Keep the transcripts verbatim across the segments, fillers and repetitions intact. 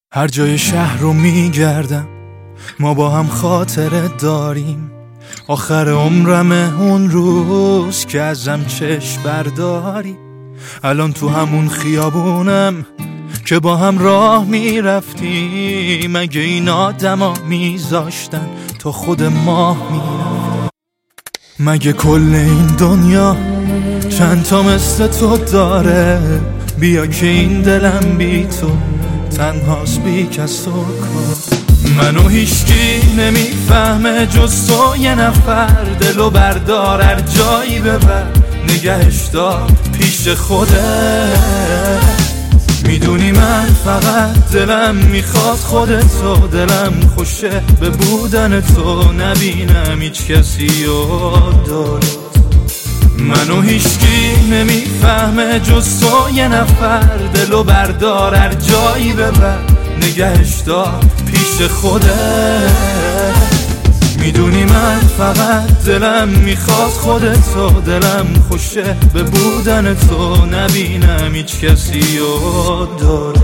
هر جای شهر رو میگردم، ما با هم خاطره داریم. آخر عمرمه اون روز که ازم چشم برداری. الان تو همون خیابونم که با هم راه میرفتیم. اگه این آدما میذاشتن تا خود ماه میرفت، مگه کل این دنیا چند تا مثل تو داره؟ بیا که این دلم بی تو تنهاست، بی کس و کار. منو هیچکی نمیفهمه جز تو، یه نفر. دلو بردار هر جایی ببر، نگهش دار پیش خودت. میدونی من فقط دلم میخواد خودتو، دلم خوشه به بودن تو، نبینم هیچ کسی و دارت. منو هیچکی نمیفهمه جز تو، یه نفر. دلو بردار هر جایی ببر، نگهش دار پیش خودت. میدونی من فقط دلم میخواد خودتو، دلم خوشه به بودن تو، نبینم هیچ کسی و دارت.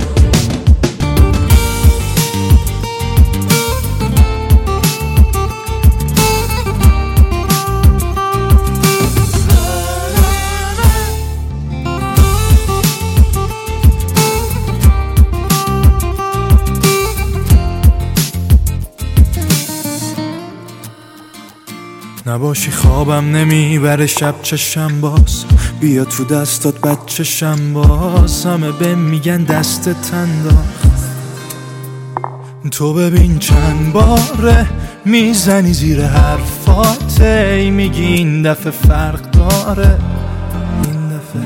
نباشی خوابم نمیبره شب چشم باز، بیا تو دستات بچشم باز. همه بهم میگن دستت انداخت، تو ببین چند باره میزنی زیر حرفات. ای میگی این دفعه فرق داره، این دفعه.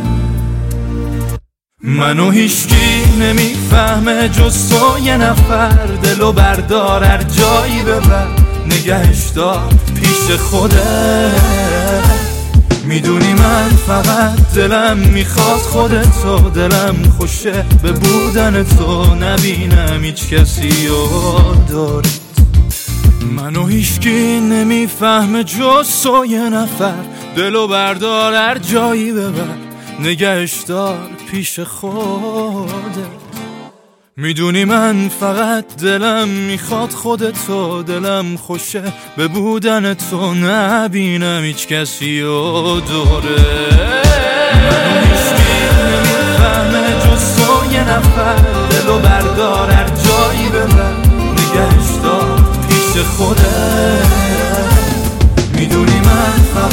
منو هیچکی نمیفهمه جز تو، یه نفر. دلو بردار هر جایی ببر، نگهش دار پیش خودت. میدونی من فقط دلم میخواد خودتو، دلم خوشه به بودن تو، نبینم هیچ کسی و دارت. منو هیچکی نمیفهمه جز تو، یه نفر. دلو بردار هر جایی ببر، نگهش دار پیش خودت. میدونی من فقط دلم میخواد خودتو، دلم خوشه به بودن تو، نبینم هیچ کسی و دوره. منو هیچکی نمیفهمه جز تو، یه نفر. دلو بردار هر جایی ببر، نگهش دار پیش خودت. میدونی من فقط